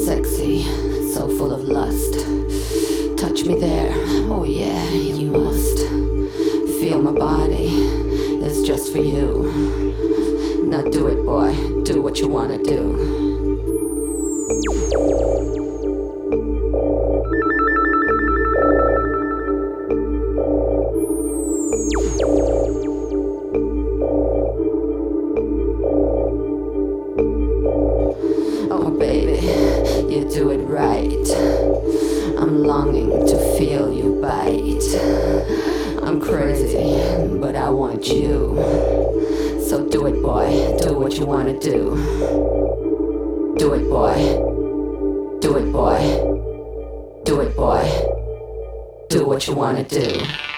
sexy, so full of lust. Touch me there, oh yeah, you must. Feel my body, it's just for you. Now do it, boy, do what you wanna do. Oh baby, you do it right. I'm longing to feel you bite. I'm crazy, but I want you. So do it, boy, do what you wanna do. Do it, boy. Do it, boy. Do it, boy. Do what you wanna do.